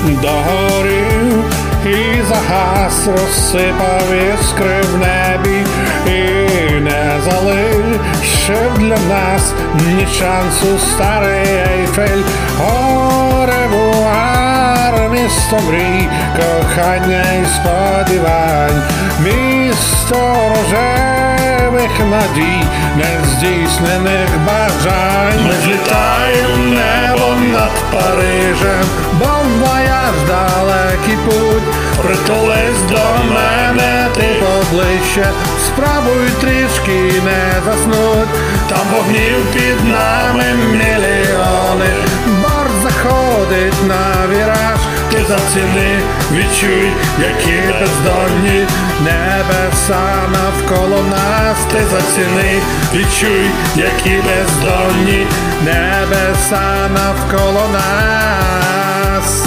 догорів і загас, розсипав іскри в небі, і не залишив для нас ні шансу старий Ейфель. О, ревуар, місто мрій, кохання і сподівань, місто рожевих надій, нездійснених бажань. Ми злітаємо в небо над Парижем, бон-вояж, далекий путь. Притулись до мене ти поближче, спробуй трішки не заснуть. Там вогнів під нами мільйони, борт заходить на віраж. Ти заціни, відчуй, які бездонні небеса навколо нас. Ти заціни, відчуй, які бездонні небеса навколо нас.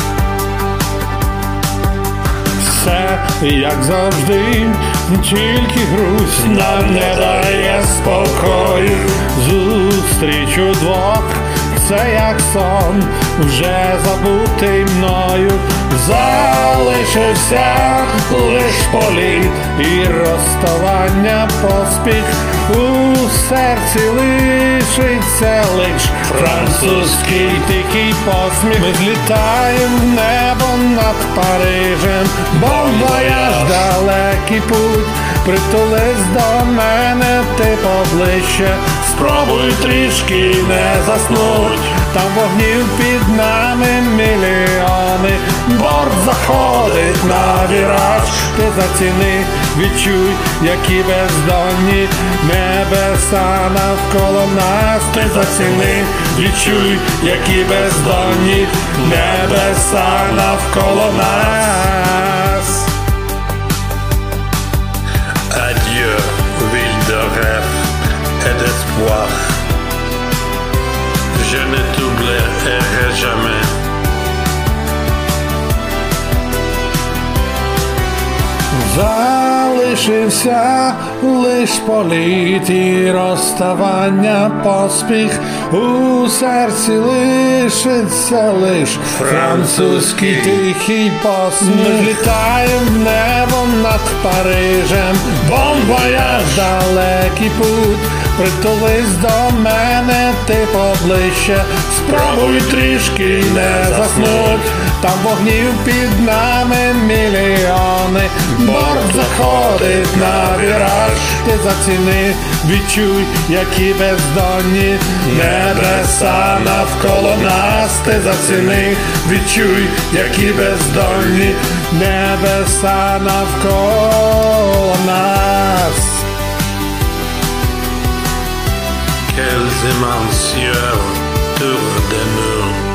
Все, як завжди, тільки грусть нам не дає спокою. Зустріч удвох, це як сон, вже забутий мною. Залишився лиш політ і розставання поспіх. У серці лишиться лиш французький тихий посміх. Ми злітаємо в небо над Парижем, бон-вояж, далекий путь. Притулись до мене ти поближче, спробуй трішки не заснуть. Там вогнів під нами мільйони, борт заходить на віраж. Ти заціни, відчуй, які бездонні небеса навколо нас. Ти заціни, відчуй, які бездонні небеса навколо нас. Adieu, ville de rêve et d'espoir. Je ne t'oublierai jamais. Залишився лиш політ і розставання поспіх. У серці лишиться лиш французький тихий посміх. Ми злітаємо в небо над Парижем, бон-вояж, далекий путь. Притулись до мене ти поближче, спробуй трішки не заснуть. Там вогнів під нами мільйони, борт заходить на віраж. Ти заціни, відчуй, які бездонні небеса навколо нас. Ти заціни, відчуй, які бездонні небеса навколо нас. Quels immenses yeux autour de nous.